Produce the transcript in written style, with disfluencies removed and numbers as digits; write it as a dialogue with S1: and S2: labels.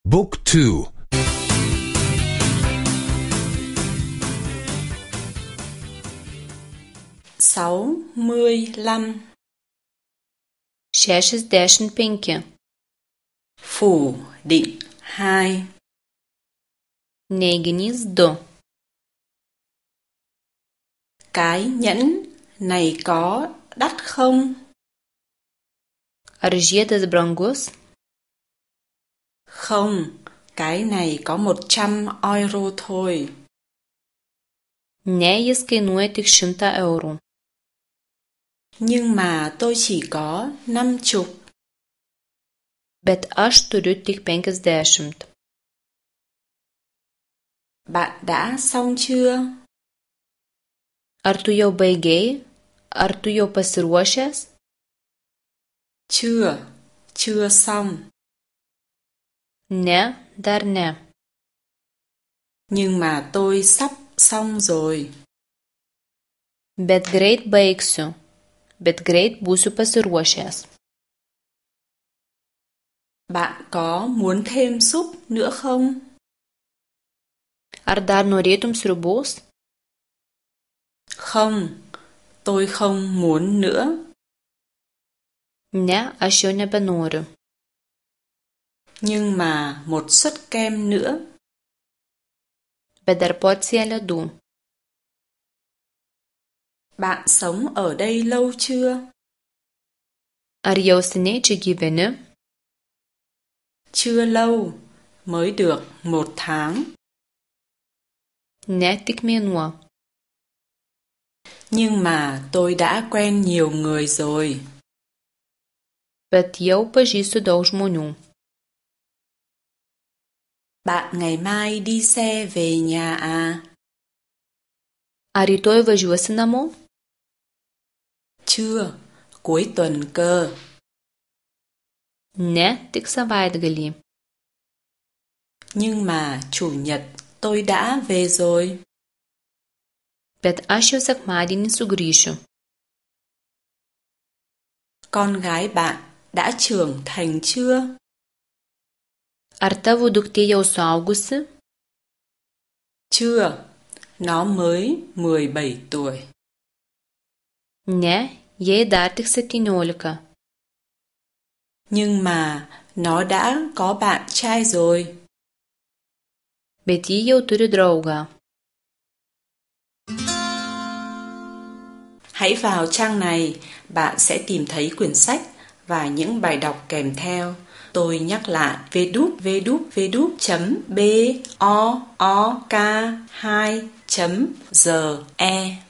S1: Book 2.
S2: 65.
S3: 65.
S2: Phủ định 2.
S3: Neiginys 2.
S2: Cái nhẫn này có đắt không?
S3: Ar žiedas brangus?
S2: Không, cái này có 100 euro thôi.
S3: Ne, jis kainuoja tik 100 eurų.
S2: Nhưng mà tôi chỉ có 50.
S3: Bet aš turiu tik 50.
S2: Bạn đã xong chưa?
S3: Ar tu jau baigei? Ar tu jau pasiruošęs?
S2: Chưa xong.
S3: Ne, dar ne.
S2: Nhưng mà tôi sắp xong rồi.
S3: Bet greit baigsiu. Bet greit būsiu pasiruošęs.
S2: Bạn có muốn thêm súp nữa không?
S3: Ar dar norėtum sriubos?
S2: Không, tôi không muốn nữa.
S3: Ne, aš jau nebenoriu.
S2: Nhưng mà một suất kem nữa.
S3: Bet dar porcija ledų.
S2: Bạn sống ở đây lâu chưa?
S3: Ar jau seniai čia gyveni?
S2: Chưa lâu, mới được 1 tháng.
S3: Ne, tik mėnuo.
S2: Nhưng mà tôi đã quen nhiều người rồi.
S3: Bet jau pažįstu daug žmonių.
S2: Bạn ngày mai đi xe về nhà à?
S3: Ar rytoj važiuosi namo?
S2: Chưa, cuối tuần cơ.
S3: Ne, tik savaitgalį.
S2: Nhưng mà chủ nhật tôi đã về rồi.
S3: Bet aš jau sekmadienį sugrįšiu.
S2: Con gái bạn đã trưởng thành chưa?
S3: Ar tavo duktė jau suaugusi?
S2: Chưa, nó mới 17 tuổi.
S3: Ne, jai dar tik 17.
S2: Nhưng mà nó đã có bạn trai rồi.
S3: Bet ji jau turi draugą.
S2: Hãy vào trang này, bạn sẽ tìm thấy quyển sách và những bài đọc kèm theo. Tôi nhắc lại www.book2.ge